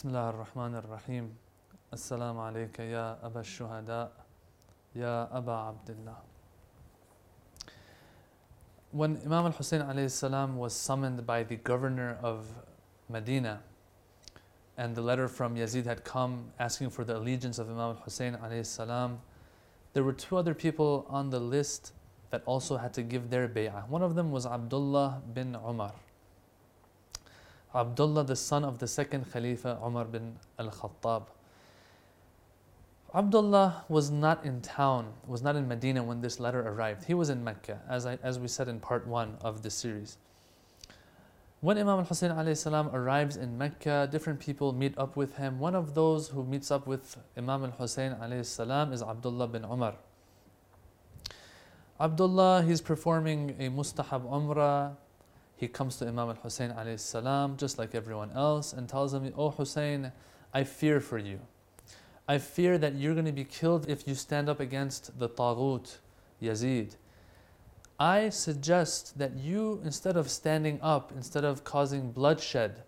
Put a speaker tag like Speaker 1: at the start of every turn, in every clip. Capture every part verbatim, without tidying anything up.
Speaker 1: بسم الله الرحمن الرحيم السلام عليك يا أبا الشهداء يا أبا عبد الله. When Imam al-Hussein alayhi salam was summoned by the governor of Medina, and the letter from Yazid had come asking for the allegiance of Imam al-Hussein alayhi salam, there were two other people on the list that also had to give their bay'ah. One of them was Abdullah bin Umar. Abdullah, the son of the second Khalifa, Umar bin al-Khattab. Abdullah was not in town, was not in Medina when this letter arrived. He was in Mecca, as, I, as we said in part one of this series. When Imam al-Hussein alayhi salam arrives in Mecca, different people meet up with him. One of those who meets up with Imam al-Hussein alayhi salam is Abdullah bin Umar. Abdullah, he's performing a mustahab umrah. He comes to Imam al-Hussein alayhi salam just like everyone else and tells him, "Oh Hussein, I fear for you. I fear that you're going to be killed if you stand up against the Taghut, Yazid. I suggest that you, instead of standing up, instead of causing bloodshed,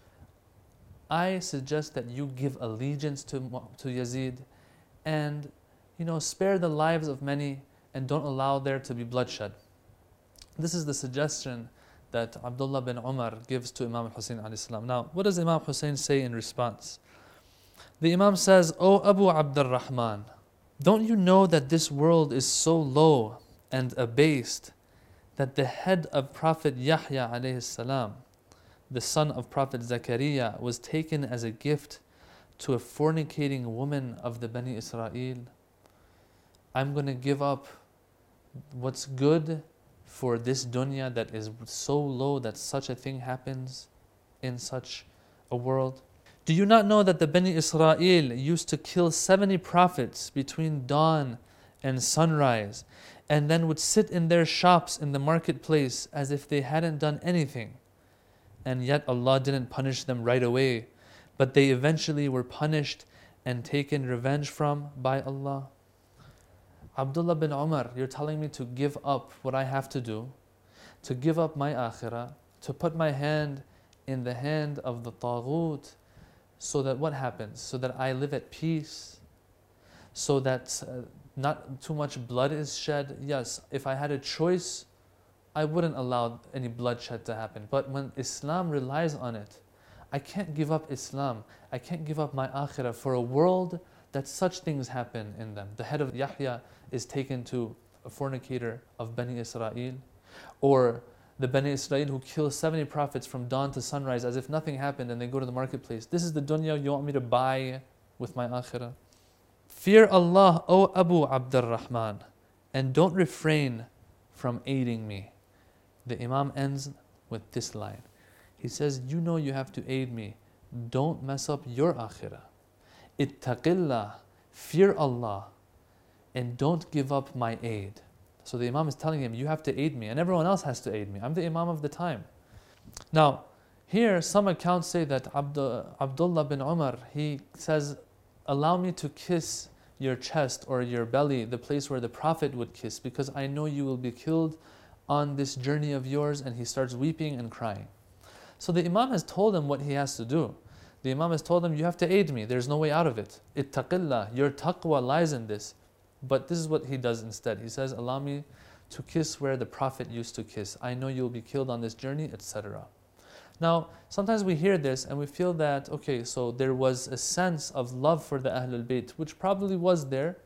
Speaker 1: I suggest that you give allegiance to, to Yazid and, you know, spare the lives of many and don't allow there to be bloodshed." This is the suggestion that Abdullah bin Umar gives to Imam al-Hussein alayhi salam. Now, what does Imam Hussein say in response? The Imam says, "O Abu Abdul Rahman, don't you know that this world is so low and abased that the head of Prophet Yahya alayhi salam, the son of Prophet Zakaria, was taken as a gift to a fornicating woman of the Bani Israel? I'm going to give up what's good for this dunya that is so low that such a thing happens in such a world? Do you not know that the Bani Israel used to kill seventy prophets between dawn and sunrise, and then would sit in their shops in the marketplace as if they hadn't done anything? And yet Allah didn't punish them right away, but they eventually were punished and taken revenge from by Allah. Abdullah bin Umar, you're telling me to give up what I have to do, to give up my akhirah, to put my hand in the hand of the Taghut, so that what happens? So that I live at peace, so that uh, not too much blood is shed. Yes, if I had a choice, I wouldn't allow any bloodshed to happen. But when Islam relies on it, I can't give up Islam. I can't give up my akhirah for a world that such things happen in them. The head of Yahya is taken to a fornicator of Bani Israel, or the Bani Israel who kill seventy prophets from dawn to sunrise as if nothing happened, and they go to the marketplace. This is the dunya you want me to buy with my akhirah? Fear Allah, O Abu Abdul Rahman, and don't refrain from aiding me. The Imam ends with this line. He says, you know you have to aid me. Don't mess up your akhirah. Ittaqillah, fear Allah, and don't give up my aid. So the Imam is telling him, you have to aid me, and everyone else has to aid me. I'm the Imam of the time. Now, here some accounts say that Abd- Abdullah bin Umar, he says, allow me to kiss your chest or your belly, the place where the Prophet would kiss, because I know you will be killed on this journey of yours. And he starts weeping and crying. So the Imam has told him what he has to do. The Imam has told him, you have to aid me. There's no way out of it. Ittaqillah, your taqwa lies in this. But this is what he does instead. He says, allow me to kiss where the Prophet used to kiss. I know you'll be killed on this journey, et cetera. Now, sometimes we hear this and we feel that, okay, so there was a sense of love for the Ahlul Bayt, which probably was there.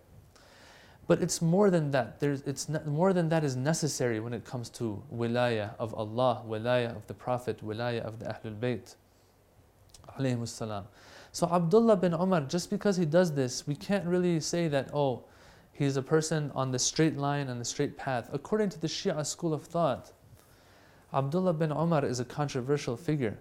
Speaker 1: But it's more than that. There's, it's not, more than that is necessary when it comes to wilayah of Allah, wilayah of the Prophet, wilayah of the Ahlul Bayt. Alayhimus salam. So Abdullah bin Umar, just because he does this, we can't really say that, oh, he's a person on the straight line and the straight path. According to the Shia school of thought, Abdullah bin Umar is a controversial figure.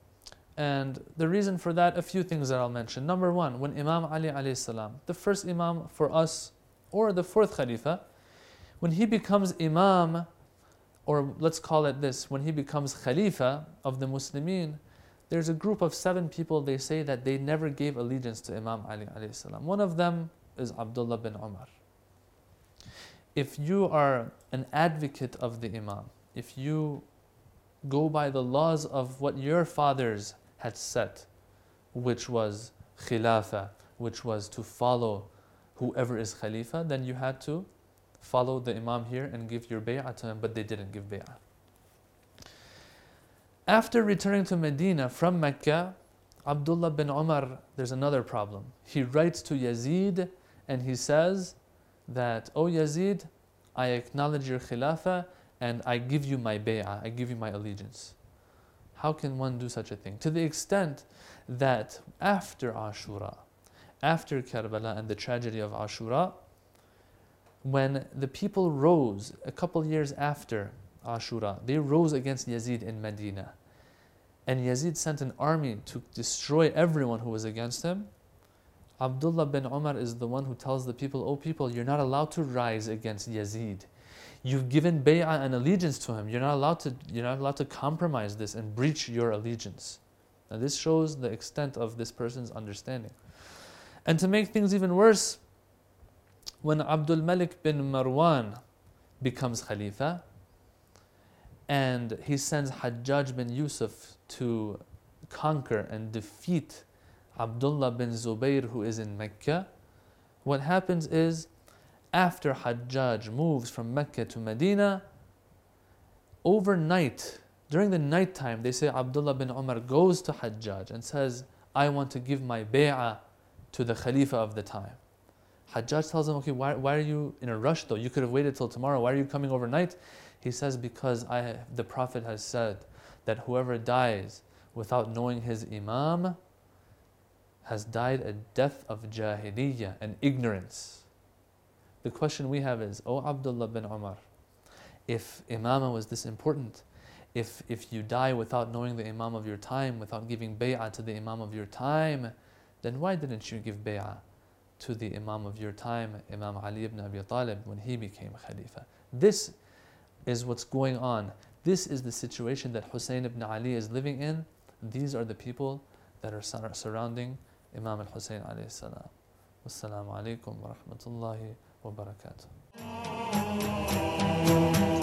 Speaker 1: And the reason for that, a few things that I'll mention. Number one, when Imam Ali alayhi salam, the first Imam for us, or the fourth Khalifa, when he becomes Imam, or let's call it this, when he becomes Khalifa of the Muslimin, there's a group of seven people, they say that they never gave allegiance to Imam Ali alayhi salam. One of them is Abdullah bin Umar. If you are an advocate of the Imam, if you go by the laws of what your fathers had set, which was khilafah, which was to follow whoever is khalifa, then you had to follow the imam here and give your bay'ah to him, but they didn't give bay'ah. After returning to Medina from Mecca, Abdullah bin Umar, there's another problem. He writes to Yazid and he says that, "O Yazid, I acknowledge your khilafah and I give you my bay'ah, I give you my allegiance." How can one do such a thing? To the extent that after Ashura, after Karbala and the tragedy of Ashura, when the people rose a couple years after Ashura, they rose against Yazid in Medina. And Yazid sent an army to destroy everyone who was against him. Abdullah bin Umar is the one who tells the people, "Oh people, you're not allowed to rise against Yazid. You've given bay'ah and allegiance to him. You're not allowed to, you're not allowed to compromise this and breach your allegiance." Now this shows the extent of this person's understanding. And to make things even worse, when Abdul Malik bin Marwan becomes Khalifa, and he sends Hajjaj bin Yusuf to conquer and defeat Abdullah bin Zubayr, who is in Mecca, what happens is, after Hajjaj moves from Mecca to Medina, overnight, during the night time, they say Abdullah bin Umar goes to Hajjaj and says, "I want to give my bay'ah to the Khalifa of the time." Hajjaj tells him, "Okay, why, why are you in a rush though? You could have waited till tomorrow. Why are you coming overnight?" He says, "Because I, the Prophet has said that whoever dies without knowing his Imam has died a death of jahiliyyah and ignorance." The question we have is, "O Abdullah bin Umar, if Imamah was this important, if, if you die without knowing the Imam of your time, without giving bay'ah to the Imam of your time, then why didn't you give bay'ah to the Imam of your time, Imam Ali ibn Abi Talib, when he became Khalifa?" This is what's going on. This is the situation that Hussein ibn Ali is living in. These are the people that are sur- surrounding Imam al-Hussein alayhi salam. Wassalamu alaikum wa rahmatullahi wa barakatuh.